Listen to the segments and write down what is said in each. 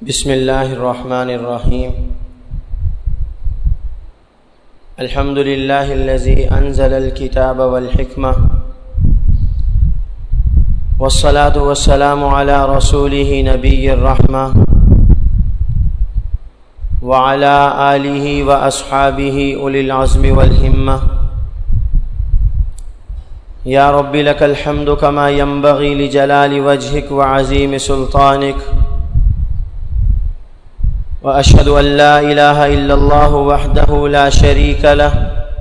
بسم اللہ الرحمن الرحیم الحمد للہ الذی انزل الکتاب والحکمہ والصلاة والسلام علی رسولہ نبی الرحمہ وعلی آلہ واصحابہ اولی العزم والہمہ یا رب لک الحمد کما ینبغی لجلال وجہک وعظیم سلطانک وأشهد أن لا إله إلا الله وحده لا شريك له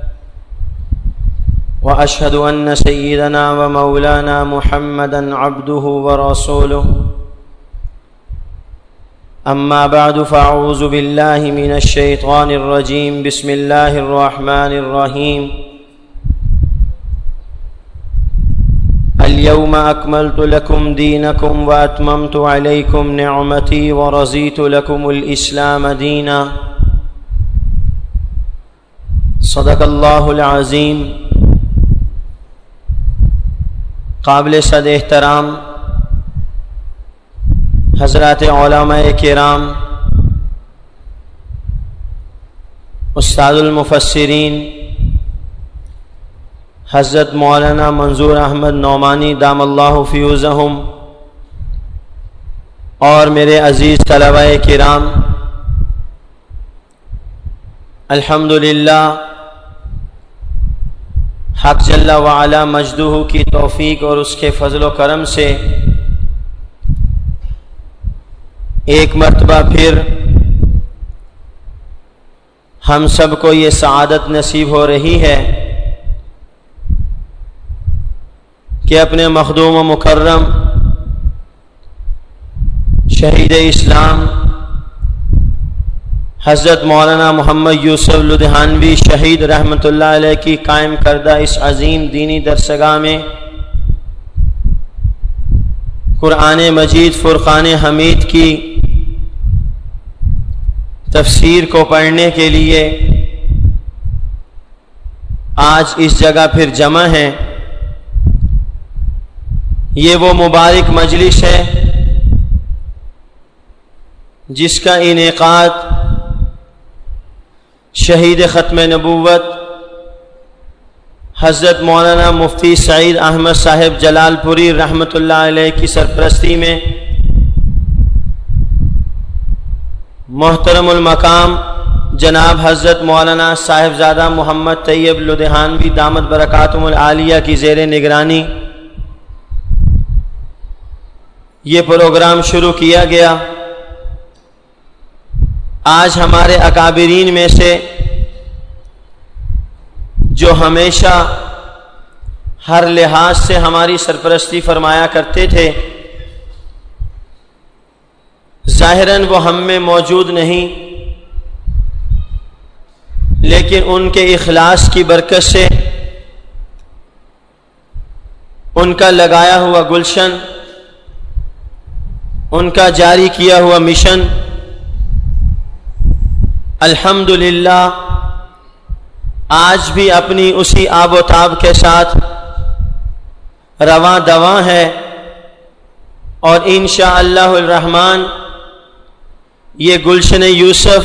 وأشهد أن سيدنا ومولانا محمدا عبده ورسوله أما بعد فأعوذ بالله من الشيطان الرجيم بسم الله الرحمن الرحيم اليوم أكملت لكم دينكم وأتممت عليكم نعمتي ورضيت لكم الإسلام دينا صدق الله العظيم. قابل صد احترام حضرات علماء کرام، استاد المفسرین حضرت مولانا منظور احمد نعمانی دام اللہ فیوزہم، اور میرے عزیز طلباء کرام، الحمدللہ حق جل وعلا مجدہ کی توفیق اور اس کے فضل و کرم سے ایک مرتبہ پھر ہم سب کو یہ سعادت نصیب ہو رہی ہے کہ اپنے مخدوم و مکرم شہید اسلام حضرت مولانا محمد یوسف لدھیانوی شہید رحمۃ اللہ علیہ کی قائم کردہ اس عظیم دینی درسگاہ میں قرآن مجید فرقان حمید کی تفسیر کو پڑھنے کے لیے آج اس جگہ پھر جمع ہیں. یہ وہ مبارک مجلس ہے جس کا انعقاد شہید ختم نبوت حضرت مولانا مفتی سعید احمد صاحب جلال پوری رحمۃ اللہ علیہ کی سرپرستی میں محترم المقام جناب حضرت مولانا صاحبزادہ محمد طیب لدھیانوی دامت برکاتہم العالیہ کی زیر نگرانی یہ پروگرام شروع کیا گیا. آج ہمارے اکابرین میں سے جو ہمیشہ ہر لحاظ سے ہماری سرپرستی فرمایا کرتے تھے، ظاہراً وہ ہم میں موجود نہیں، لیکن ان کے اخلاص کی برکت سے ان کا لگایا ہوا گلشن، ان کا جاری کیا ہوا مشن الحمدللہ آج بھی اپنی اسی آب و تاب کے ساتھ رواں دواں ہے، اور انشاءاللہ الرحمن یہ گلشن یوسف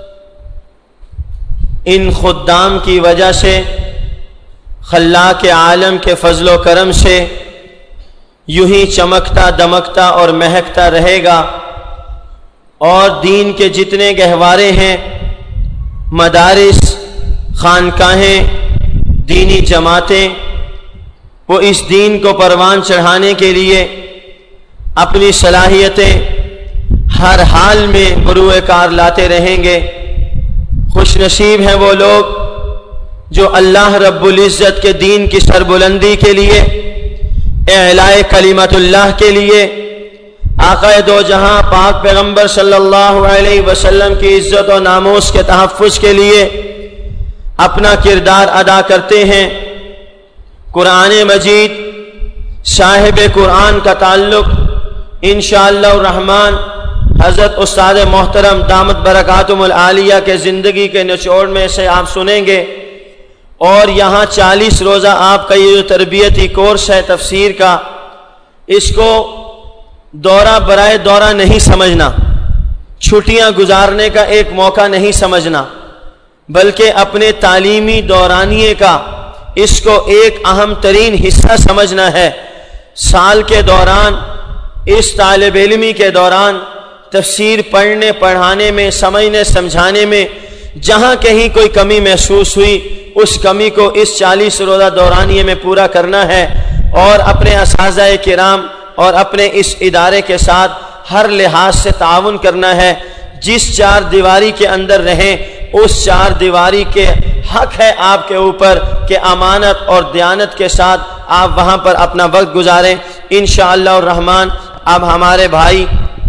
ان خدام کی وجہ سے خلاق عالم کے فضل و کرم سے یوں ہی چمکتا دمکتا اور مہکتا رہے گا، اور دین کے جتنے گہوارے ہیں، مدارس، خانقاہیں، دینی جماعتیں، وہ اس دین کو پروان چڑھانے کے لیے اپنی صلاحیتیں ہر حال میں بروئے کار لاتے رہیں گے. خوش نصیب ہیں وہ لوگ جو اللہ رب العزت کے دین کی سربلندی کے لیے، اعلاء کلمت اللہ کے لیے، آقا دو جہاں پاک پیغمبر صلی اللہ علیہ وسلم کی عزت و ناموس کے تحفظ کے لیے اپنا کردار ادا کرتے ہیں. قرآن مجید صاحب قرآن کا تعلق انشاءاللہ الرحمن حضرت استاد محترم دامت برکاتہم العالیہ کے زندگی کے نچوڑ میں سے آپ سنیں گے، اور یہاں 40 روزہ آپ کا یہ جو تربیتی کورس ہے تفسیر کا، اس کو دورہ برائے دورہ نہیں سمجھنا. چھٹیاں گزارنے کا ایک موقع نہیں سمجھنا، بلکہ اپنے تعلیمی دورانیے کا اس کو ایک اہم ترین حصہ سمجھنا ہے۔ سال کے دوران اس طالب علمی کے دوران تفسیر پڑھنے پڑھانے میں، سمجھنے سمجھانے میں جہاں کہیں کوئی کمی محسوس ہوئی، اس کمی کو اس 40 روزہ دورانیے میں پورا کرنا ہے، اور اپنے اساتذہ کرام اور اپنے اس ادارے کے ساتھ ہر لحاظ سے تعاون کرنا ہے۔ جس 4 دیواری کے اندر رہیں، اس 4 دیواری کے حق ہے آپ کے اوپر کہ امانت اور دیانت کے ساتھ آپ وہاں پر اپنا وقت گزاریں۔ انشاءاللہ الرحمن اب ہمارے بھائی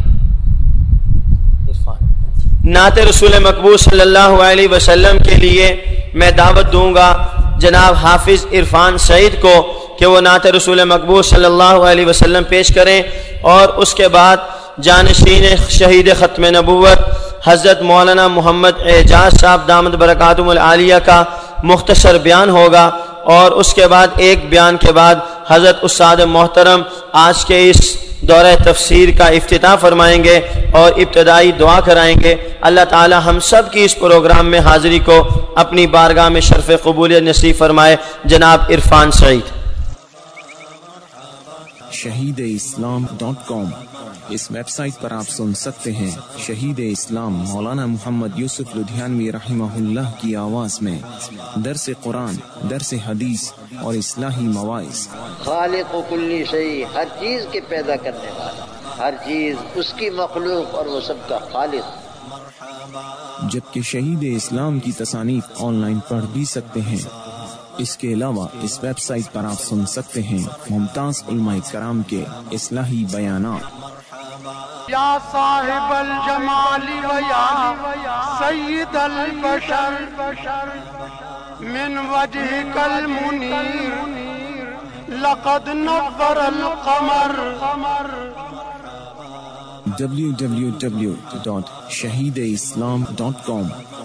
نعت رسول مقبول صلی اللہ علیہ وسلم کے لیے میں دعوت دوں گا جناب حافظ عرفان سعید کو کہ وہ نعت رسول مقبول صلی اللہ علیہ وسلم پیش کریں، اور اس کے بعد جانشین شہید ختم نبوت حضرت مولانا محمد اعجاز صاحب دامت برکاتہم العالیہ کا مختصر بیان ہوگا، اور اس کے بعد ایک بیان کے بعد حضرت استاد محترم آج کے اس دورہ تفسیر کا افتتاح فرمائیں گے اور ابتدائی دعا کرائیں گے۔ اللہ تعالی ہم سب کی اس پروگرام میں حاضری کو اپنی بارگاہ میں شرف قبولیت نصیب فرمائے۔ جناب عرفان سعید۔ shahideislam.com اس ویب سائٹ پر آپ سن سکتے ہیں شہید اسلام مولانا محمد یوسف لدھیانوی رحمہ اللہ کی آواز میں درس قرآن، درس حدیث اور اصلاحی مواعظ۔ خالق و کلی شیء، ہر چیز کے پیدا کرنے والا، ہر چیز اس کی مخلوق اور وہ سب کا خالق۔ جبکہ شہید اسلام کی تصانیف آن لائن پڑھ بھی سکتے ہیں۔ اس کے علاوہ اس ویب سائٹ پر آپ سن سکتے ہیں ممتاز علماء کرام کے اصلاحی بیانات۔ یا صاحب الجمال و یا سید البشر من وجهك المنیر لقد نور القمر۔ www.shahideislam.com